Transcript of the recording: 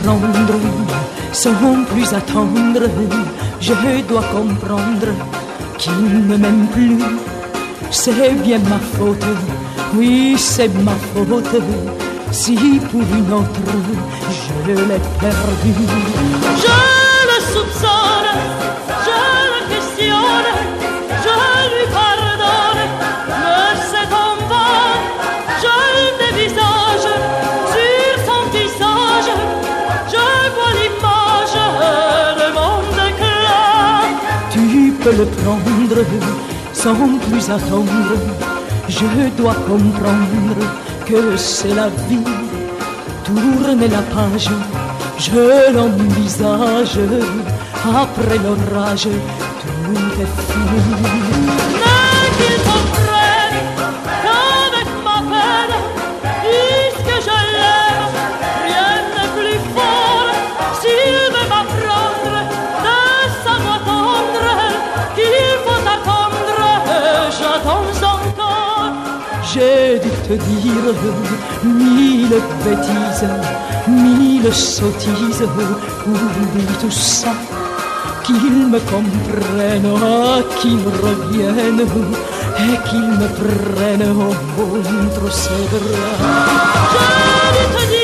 prendre sans plus attendre. Je dois comprendre qu'il ne m'aime plus. C'est bien ma faute, oui c'est ma faute. Si pour une autre je l'ai perdu. Je le soupçonne, je le questionne, je lui pardonne, mais c'est en vain. Je le dévisage sur son visage, je vois l'image de mon éclat. Tu peux le prendre sans plus attendre. Je dois comprendre que c'est la vie. Tourne la page, je l'envisage. Après l'orage, tout est fini. Mais qu'il comprenne qu'avec ma peine, puisque je l'aime, rien n'est plus fort. S'il veut m'apprendre de sa voix tendre, qu'il faut attendre, j'attends encore. J'ai dû te dire mille bêtises, mille sottises. Oublie tout ça, qu'il me comprenne, qu'il me revienne et qu'il me prenne entre ses bras. J'ai dû te dire